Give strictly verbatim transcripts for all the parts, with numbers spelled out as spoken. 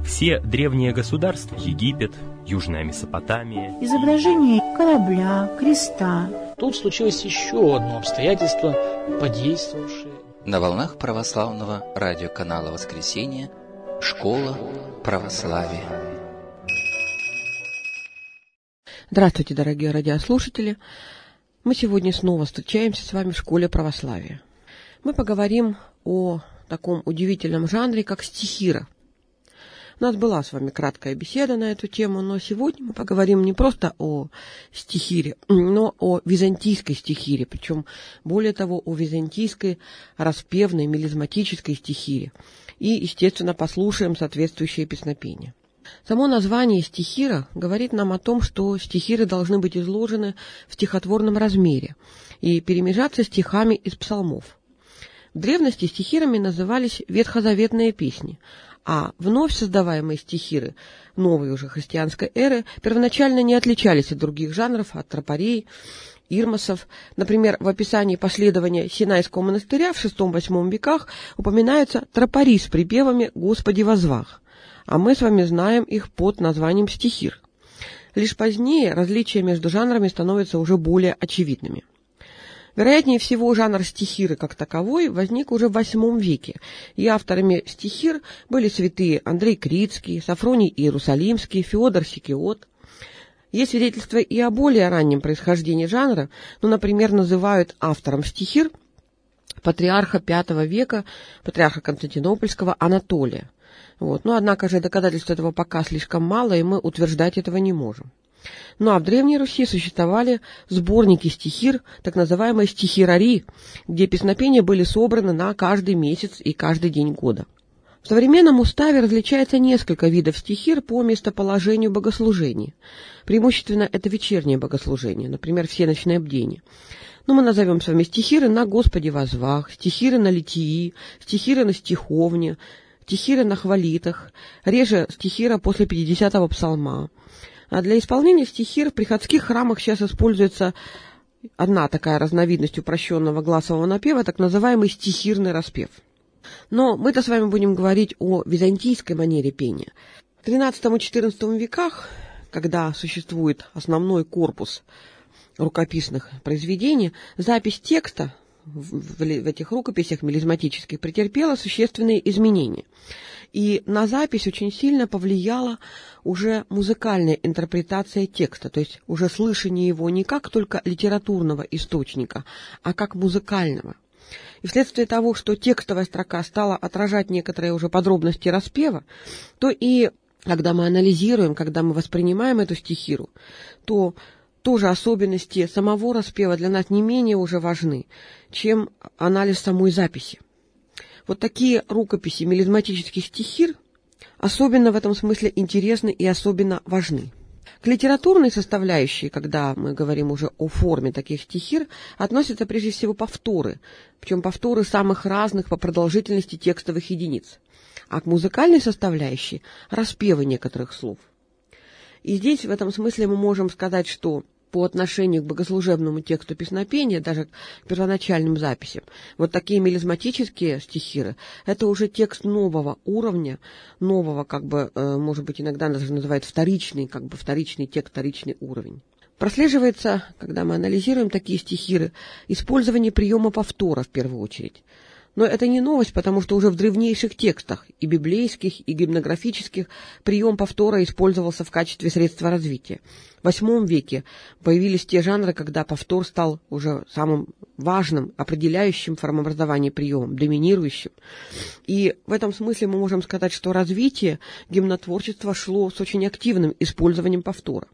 Все древние государства, Египет, Южная Месопотамия. Изображение корабля, креста. Тут случилось еще одно обстоятельство, подействовавшее. На волнах православного радиоканала «Воскресенье» «Школа православия». Здравствуйте, дорогие радиослушатели! Мы сегодня снова встречаемся с вами в Школе православия. Мы поговорим о таком удивительном жанре, как стихира. У нас была с вами краткая беседа на эту тему, но сегодня мы поговорим не просто о стихире, но о византийской стихире, причем, более того, о византийской распевной мелизматической стихире. И, естественно, послушаем соответствующее песнопение. Само название стихира говорит нам о том, что стихиры должны быть изложены в стихотворном размере и перемежаться стихами из псалмов. В древности стихирами назывались ветхозаветные песни, а вновь создаваемые стихиры новой уже христианской эры первоначально не отличались от других жанров, от тропарей, ирмосов. Например, в описании последования Синайского монастыря в шестом-восьмом веках упоминаются тропари с припевами «Господи возвах», а мы с вами знаем их под названием стихир. Лишь позднее различия между жанрами становятся уже более очевидными. Вероятнее всего, жанр стихиры как таковой возник уже в восьмом веке, и авторами стихир были святые Андрей Критский, Сафроний Иерусалимский, Феодор Сикиот. Есть свидетельства и о более раннем происхождении жанра, ну, например, называют автором стихир патриарха пятого века, патриарха Константинопольского Анатолия. Вот. Но, однако же, доказательств этого пока слишком мало, и мы утверждать этого не можем. Ну а в Древней Руси существовали сборники стихир, так называемые стихирари, где песнопения были собраны на каждый месяц и каждый день года. В современном уставе различается несколько видов стихир по местоположению богослужений. Преимущественно это вечернее богослужение, например, всеночное бдение. Но мы назовем с вами стихиры на Господи возвах, стихиры на литии, стихиры на стиховне, стихиры на хвалитах, реже стихира после пятидесятого псалма. А для исполнения стихир в приходских храмах сейчас используется одна такая разновидность упрощенного гласового напева, так называемый стихирный распев. Но мы-то с вами будем говорить о византийской манере пения. В тринадцатом-четырнадцатом веках, когда существует основной корпус рукописных произведений, запись текста в, в, в этих рукописях мелизматических претерпела существенные изменения. И на запись очень сильно повлияла уже музыкальная интерпретация текста, то есть уже слышание его не как только литературного источника, а как музыкального. И вследствие того, что текстовая строка стала отражать некоторые уже подробности распева, то и когда мы анализируем, когда мы воспринимаем эту стихиру, то тоже особенности самого распева для нас не менее уже важны, чем анализ самой записи. Вот такие рукописи мелизматических стихир особенно в этом смысле интересны и особенно важны. К литературной составляющей, когда мы говорим уже о форме таких стихир, относятся прежде всего повторы, причем повторы самых разных по продолжительности текстовых единиц, а к музыкальной составляющей – распевы некоторых слов. И здесь в этом смысле мы можем сказать, что по отношению к богослужебному тексту песнопения, даже к первоначальным записям, вот такие мелизматические стихиры – это уже текст нового уровня, нового, как бы, может быть, иногда даже называют вторичный, как бы вторичный текст, вторичный уровень. Прослеживается, когда мы анализируем такие стихиры, использование приема повтора в первую очередь. Но это не новость, потому что уже в древнейших текстах, и библейских, и гимнографических, прием повтора использовался в качестве средства развития. В восьмом веке появились те жанры, когда повтор стал уже самым важным, определяющим формообразование приемом, доминирующим. И в этом смысле мы можем сказать, что развитие гимнотворчества шло с очень активным использованием повтора.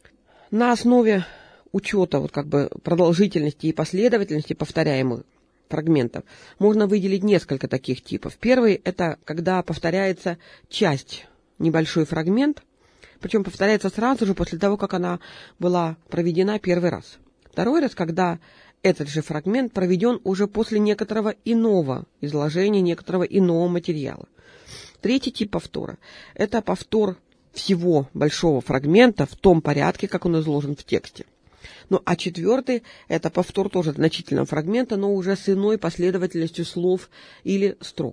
На основе учета вот как бы продолжительности и последовательности повторяемых фрагментов можно выделить несколько таких типов. Первый – это когда повторяется часть, небольшой фрагмент, причем повторяется сразу же после того, как она была проведена первый раз. Второй раз, когда этот же фрагмент проведен уже после некоторого иного изложения, некоторого иного материала. Третий тип повтора – это повтор всего большого фрагмента в том порядке, как он изложен в тексте. Ну, а четвертый – это повтор тоже значительного фрагмента, но уже с иной последовательностью слов или строк.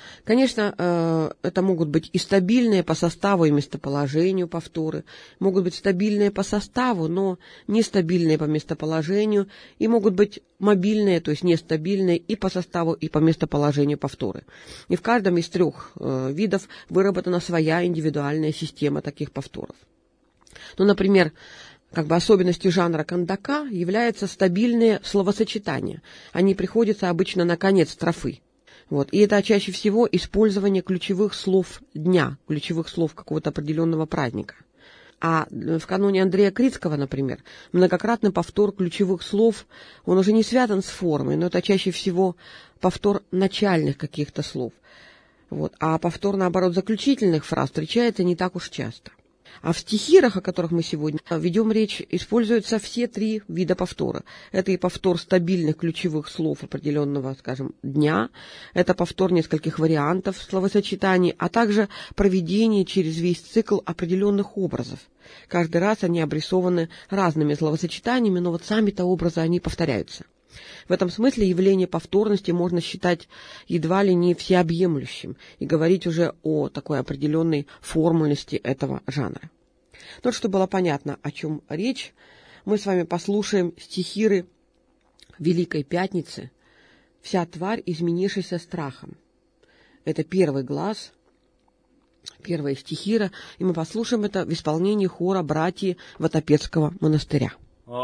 Конечно, это могут быть и стабильные по составу и местоположению повторы, могут быть стабильные по составу, но нестабильные по местоположению, и могут быть мобильные, то есть нестабильные и по составу, и по местоположению повторы. И в каждом из трех видов выработана своя индивидуальная система таких повторов. Ну, например, как бы особенностью жанра кандака являются стабильные словосочетания. Они приходятся обычно на конец строфы. Вот. И это чаще всего использование ключевых слов дня, ключевых слов какого-то определенного праздника. А в каноне Андрея Критского, например, многократный повтор ключевых слов, он уже не связан с формой, но это чаще всего повтор начальных каких-то слов. Вот. А повтор, наоборот, заключительных фраз встречается не так уж часто. А в стихирах, о которых мы сегодня ведем речь, используются все три вида повтора. Это и повтор стабильных ключевых слов определенного, скажем, дня, это повтор нескольких вариантов словосочетаний, а также проведение через весь цикл определенных образов. Каждый раз они обрисованы разными словосочетаниями, но вот сами-то образы, они повторяются. В этом смысле явление повторности можно считать едва ли не всеобъемлющим и говорить уже о такой определенной формульности этого жанра. Но чтобы было понятно, о чем речь, мы с вами послушаем стихиры Великой Пятницы «Вся тварь, изменившаяся страхом». Это первый глаз, первая стихира, и мы послушаем это в исполнении хора братьев Ватопецкого монастыря.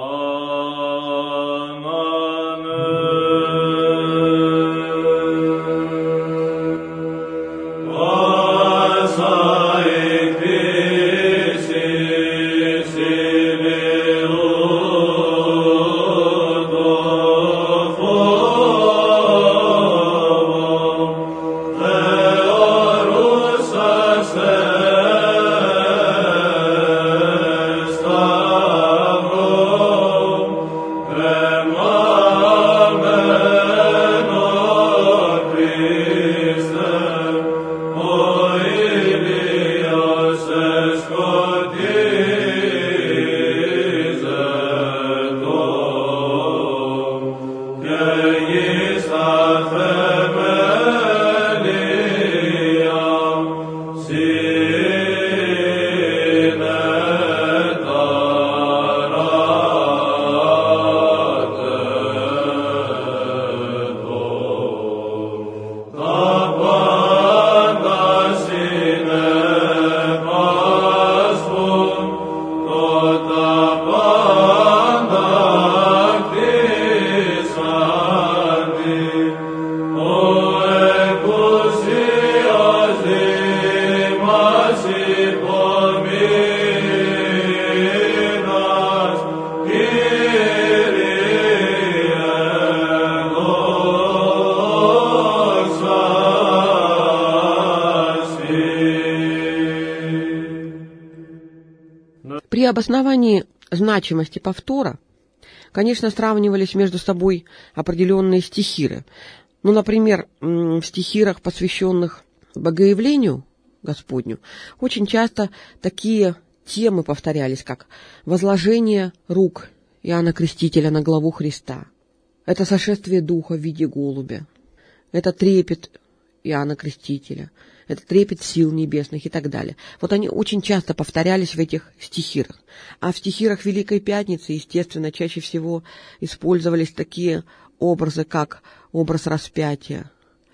При обосновании значимости повтора, конечно, сравнивались между собой определенные стихиры. Ну, например, в стихирах, посвященных Богоявлению Господню, очень часто такие темы повторялись, как возложение рук Иоанна Крестителя на главу Христа, это сошествие Духа в виде голубя, это трепет Иоанна Крестителя, это трепет сил небесных и так далее. Вот они очень часто повторялись в этих стихирах. А в стихирах Великой Пятницы, естественно, чаще всего использовались такие образы, как образ распятия,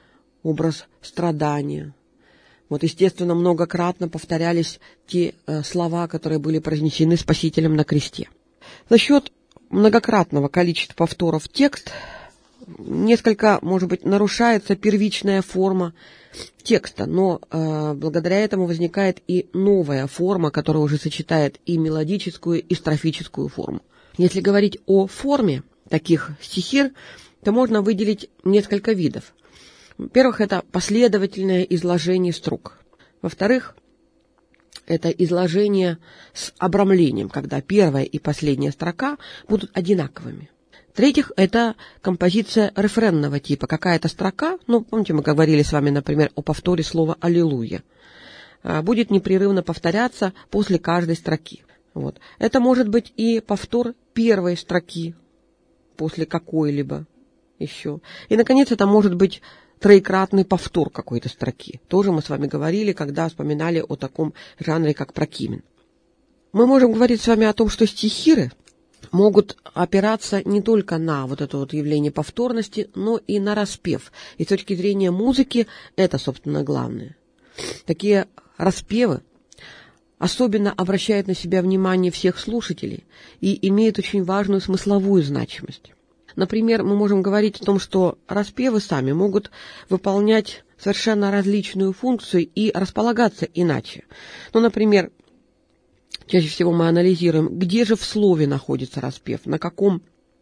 образ страдания. Вот, естественно, многократно повторялись те э, слова, которые были произнесены Спасителем на кресте. За счет многократного количества повторов текст несколько, может быть, нарушается первичная форма текста, но э, благодаря этому возникает и новая форма, которая уже сочетает и мелодическую, и строфическую форму. Если говорить о форме таких стихир, то можно выделить несколько видов. Во-первых, это последовательное изложение строк. Во-вторых, это изложение с обрамлением, когда первая и последняя строка будут одинаковыми. В-третьих, это композиция рефренного типа. Какая-то строка, ну, помните, мы говорили с вами, например, о повторе слова «Аллилуйя», будет непрерывно повторяться после каждой строки. Вот. Это может быть и повтор первой строки после какой-либо еще. И, наконец, это может быть троекратный повтор какой-то строки. Тоже мы с вами говорили, когда вспоминали о таком жанре, как прокимен. Мы можем говорить с вами о том, что стихиры могут опираться не только на вот это вот явление повторности, но и на распев. И с точки зрения музыки это, собственно, главное. Такие распевы особенно обращают на себя внимание всех слушателей и имеют очень важную смысловую значимость. Например, мы можем говорить о том, что распевы сами могут выполнять совершенно различную функцию и располагаться иначе. Ну, например, чаще всего мы анализируем, где же в слове находится распев, на каком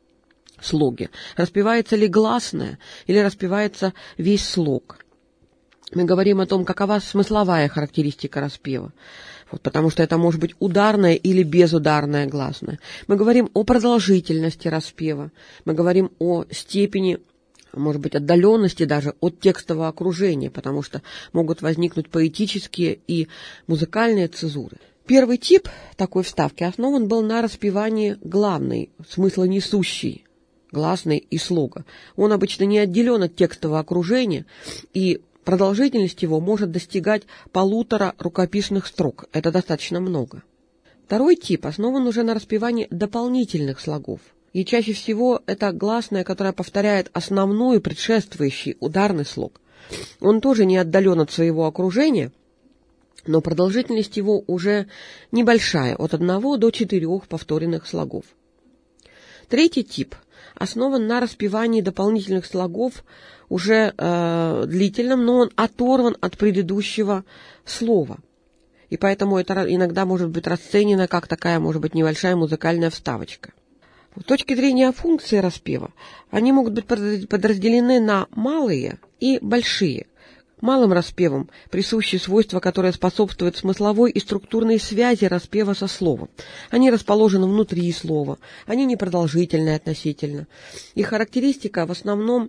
слоге. Распевается ли гласное или распевается весь слог. Мы говорим о том, какова смысловая характеристика распева. Вот, потому что это может быть ударное или безударное гласное. Мы говорим о продолжительности распева. Мы говорим о степени, может быть, отдаленности даже от текстового окружения, потому что могут возникнуть поэтические и музыкальные цезуры. Первый тип такой вставки основан был на распевании главной, смыслонесущей, гласной и слога. Он обычно не отделен от текстового окружения, и продолжительность его может достигать полутора рукописных строк. Это достаточно много. Второй тип основан уже на распевании дополнительных слогов. И чаще всего это гласная, которая повторяет основной предшествующий ударный слог. Он тоже не отдален от своего окружения, но продолжительность его уже небольшая, от одного до четырех повторенных слогов. Третий тип основан на распевании дополнительных слогов уже э, длительном, но он оторван от предыдущего слова. И поэтому это иногда может быть расценено как такая, может быть, небольшая музыкальная вставочка. С точки зрения функции распева, они могут быть подразделены на малые и большие. Малым распевам присущи свойства, которые способствуют смысловой и структурной связи распева со словом. Они расположены внутри слова, они непродолжительны относительно. Их характеристика в основном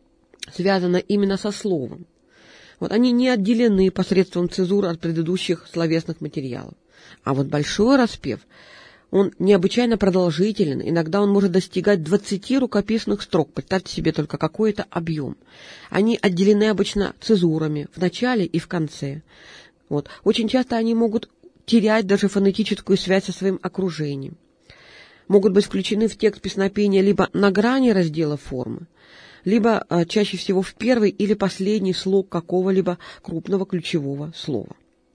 связана именно со словом. Вот, они не отделены посредством цезуры от предыдущих словесных материалов. А вот большой распев, он необычайно продолжителен, иногда он может достигать двадцати рукописных строк. Представьте себе только какой-то объем. Они отделены обычно цезурами в начале и в конце. Вот. Очень часто они могут терять даже фонетическую связь со своим окружением. Могут быть включены в текст песнопения либо на грани раздела формы, либо а, чаще всего в первый или последний слог какого-либо крупного ключевого слова.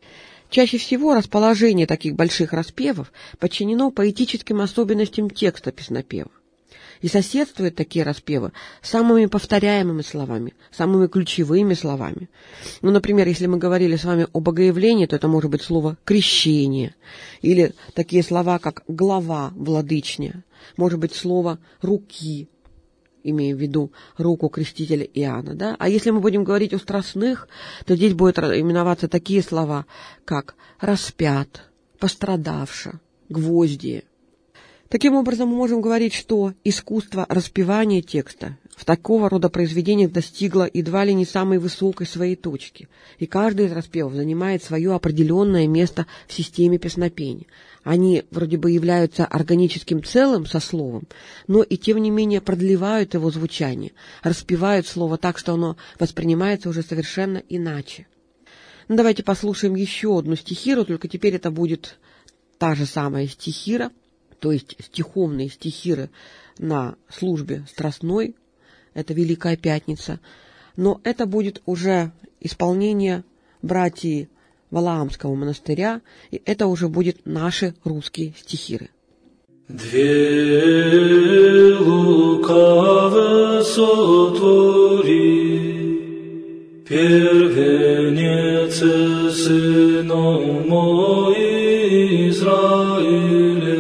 Чаще всего расположение таких больших распевов подчинено поэтическим особенностям текста песнопева. И соседствуют такие распевы с самыми повторяемыми словами, самыми ключевыми словами. Ну, например, если мы говорили с вами о богоявлении, то это может быть слово «крещение», или такие слова, как «глава владычня», может быть слово «руки», имея в виду руку крестителя Иоанна, да? А если мы будем говорить о страстных, то здесь будут именоваться такие слова, как «распят», «пострадавша», «гвоздие». Таким образом, мы можем говорить, что искусство распевания текста в такого рода произведениях достигло едва ли не самой высокой своей точки, и каждый из распевов занимает свое определенное место в системе песнопения. Они вроде бы являются органическим целым со словом, но и тем не менее продлевают его звучание, распевают слово так, что оно воспринимается уже совершенно иначе. Ну, давайте послушаем еще одну стихиру, только теперь это будет та же самая стихира, то есть стиховные стихиры на службе страстной, это Великая Пятница, но это будет уже исполнение братьев Валаамского монастыря, и это уже будет наши русские стихиры. Две лукавы сотвори, первенец сынов мой Израиле,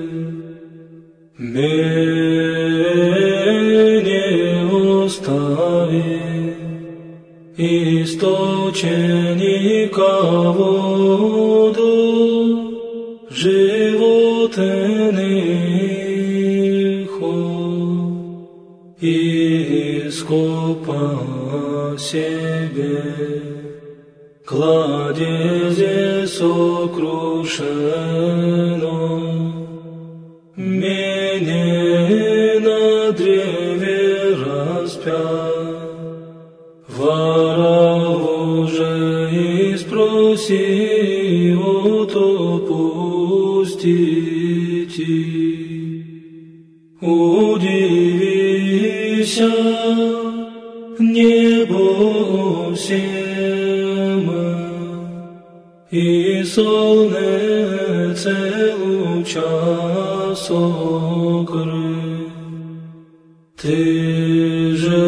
меня остави, источника воду, животных, искупа себе, кладезе сокрушено, меня на древе распят, в сего-то пустите. Удивися, небо всем, и солнце луча сокры. Ты же,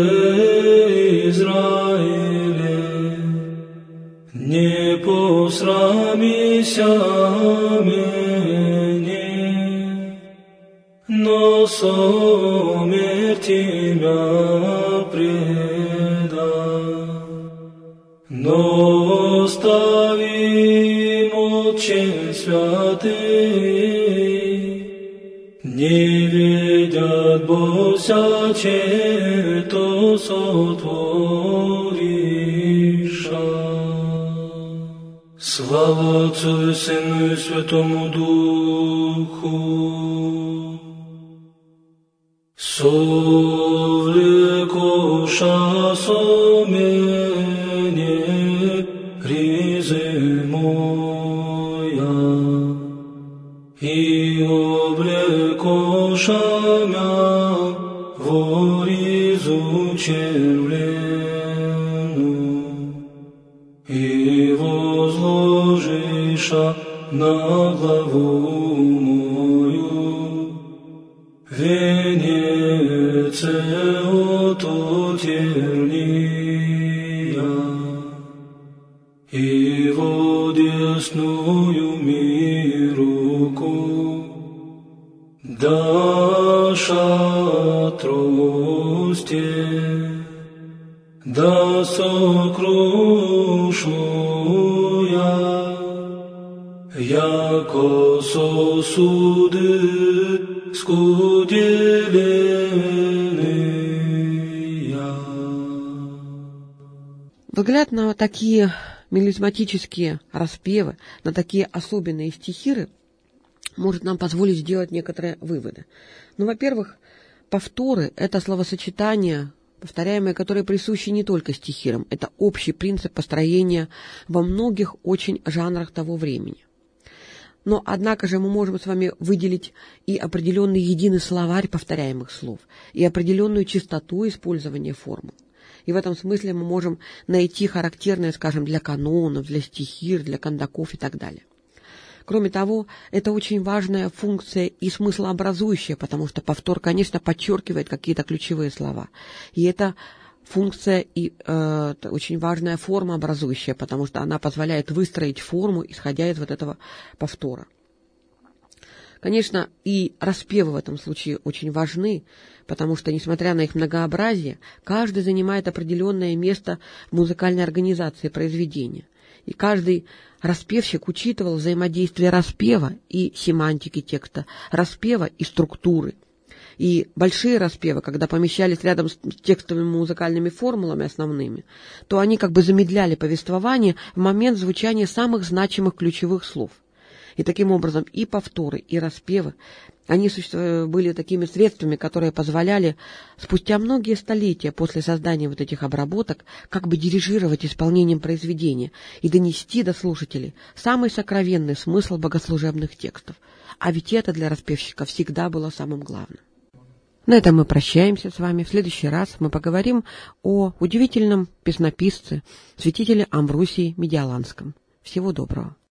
Израиле, не посрамися меня, но смерти мя преда, но оставим очень святый, не ведят босяче, то сотвориша. Слава Отцу и Сыну и Святому Духу, совлекоша со мене ризы моя, и облекоша мя во ризу червлену, и возложиша на главу мою венец от терния, и в одесную ми руку дашь отросте, да сокрушу я, яко сосуды скуделенные. Взгляд на такие мелизматические распевы, на такие особенные стихиры может нам позволить сделать некоторые выводы. Ну, во-первых, повторы — это словосочетания, повторяемые, которые присущи не только стихирам. Это общий принцип построения во многих очень жанрах того времени. Но, однако же, мы можем с вами выделить и определенный единый словарь повторяемых слов, и определенную чистоту использования формул. И в этом смысле мы можем найти характерное, скажем, для канонов, для стихир, для кандаков и так далее. Кроме того, это очень важная функция и смыслообразующая, потому что повтор, конечно, подчеркивает какие-то ключевые слова. И это функция и э, очень важная форма образующая, потому что она позволяет выстроить форму, исходя из вот этого повтора. Конечно, и распевы в этом случае очень важны, потому что, несмотря на их многообразие, каждый занимает определенное место в музыкальной организации произведения. И каждый распевщик учитывал взаимодействие распева и семантики текста, распева и структуры. И большие распевы, когда помещались рядом с текстовыми музыкальными формулами основными, то они как бы замедляли повествование в момент звучания самых значимых ключевых слов. И таким образом и повторы, и распевы, они были такими средствами, которые позволяли спустя многие столетия после создания вот этих обработок как бы дирижировать исполнением произведения и донести до слушателей самый сокровенный смысл богослужебных текстов. А ведь это для распевщика всегда было самым главным. На этом мы прощаемся с вами. В следующий раз мы поговорим о удивительном песнописце, святителе Амвросии Медиаланском. Всего доброго.